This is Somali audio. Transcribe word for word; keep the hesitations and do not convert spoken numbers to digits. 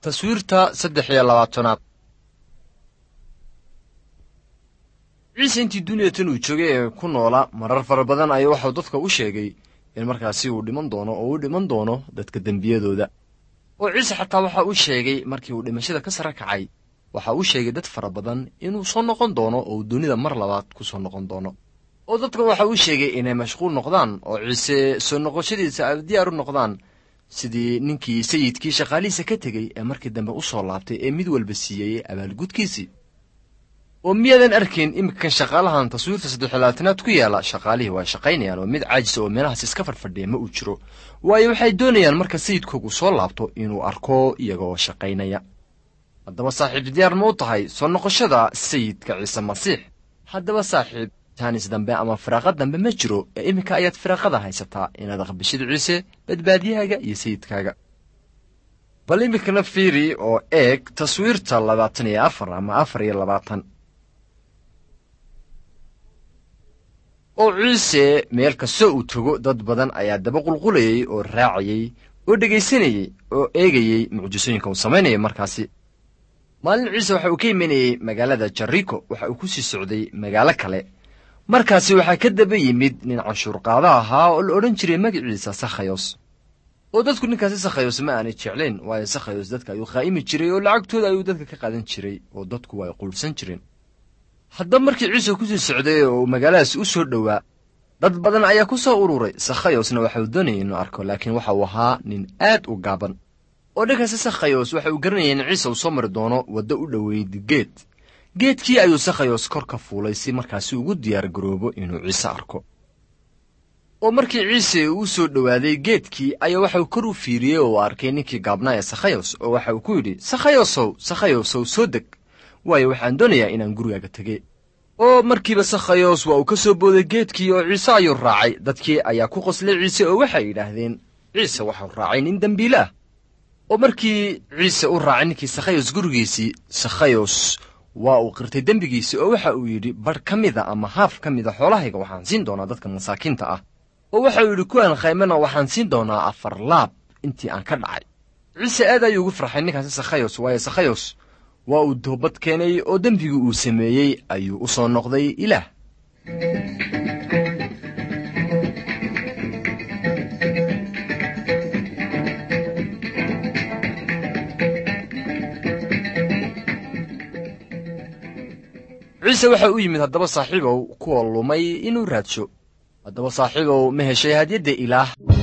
تصويرتا saddex iyo labaatanaad ciise intii duniyada uu joogay ee ku noolaa marar fara badan ayuu waxa dadka u sheegay in markaasi uu dhiman doono oo uu dhiman doono dadka dambiyadooda oo ciise xataa waxa uu sheegay markii uu dhimashada ka sara kacay waxa uu sheegay dad fara badan inuu soo noqon doono oo dunida mar labaad ku soo noqon doono oo dadka waxa uu sheegay inay mashquul noqdaan oo ciise soo noqoshadiisa ay diyaar u noqdaan sidii ninkii sayidkii shaqaalihiisa ka tegey ee markii dambe u soo laabtay ee mid walba siiyey abaalgudkiisii oo miyadan arkayn imika shaqaalahan taswiirta saddex iyo labaatanaad ku yaala shaqaalihii waa shaqaynayaan oo mid caajis oo meelahaas iska farfadhiya ma uu jiro waayo waxay doonayaan marka sayidkoogu soo laabto inuu arko iyagoo shaqaynaya haddaba saaxiib diyaar ma u tahay soo noqoshada sayidka ciise masiix haddaba saaxiib taanis dambe ama firaaqo dambe ma jiro ee imika ayaad firaaqada haysataa inaad aqbashid ciise badbaadiyahaaga iyo sayidkaaga bal imikana fiiri oo eeg taswiirta labaatan iyo afar ama afar iyo labaatan oo ciise meel kastoo uu tago dad badan ayaa daba qulqulayey oo raacayey oo dhegaysanayey oo eegayey mucjisooyinka uu samaynaya markaasi maalin ciise waxa uu ka imanayey magaalada jariko waxa uu ku sii socday magaalo kale markaasi waxaa ka daba yimid nin canshuurqaada ahaa oo la odhan jiray magaciisa sakhayos oo dadku ninkaasi sakhayos ma aanay jeclayn waayo sakhayos dadka ayuu qaa'imi jiray oo lacagtooda ayuu dadka ka qaadan jiray oo dadku way qulsan jireen haddaba markii ciise ku sii socday oo uu magaaladaas u soo dhowaa dad badan ayaa ku soo ururay sakhayosna waxa uu doonayay inuu arko laakiin waxa uu ahaa nin aad u gaaban oo dhankaasi sakhayos waxa uu garanayay in ciise uu soo mari doono waddo u dhoweyd geed geedkii ayuu sakhayos kor ka fuulay si markaasi ugu diyaar garoobo inuu ciise arko oo markii ciise uu soo dhowaaday geedkii ayaa waxa uu kor u fiiriyey oo arkay ninkii gaabnaa ee sakhayos oo waxa uu ku yidhi sakhayosow sakhayosow soo deg waayo waxaan doonayaa inaan gurigaaga tegey oo markiiba sakhayos waa uu ka soo booday geedkii oo ciise ayuu raacay dadkii ayaa ku qoslay ciise oo waxay yidhaahdeen ciise waxau raacay nin dembiile ah oo markii ciise u raacay ninkii sakhayos gurigiisii sakhayos waa uu qirtay dembigiisii oo waxa uu yidhi badh ka mida ama haaf ka mida xoolahayga waxaan siin doonaa dadka masaakiinta ah oo waxa uu yidhi kuwaan khaymana waxaan siin doonaa afar laab intii aan ka dhacay ciise aad ayuu ugu farxay ninkaasi sakhayos waayo sakhayos waa uu toobad keenay oo dembigii uu sameeyey ayuu u soo noqday ilaah ciise waxa u yimid haddaba saaxiibow kuwa lumay inuu raadsho haddaba saaxiibow ma heshay hadiyadda ilaah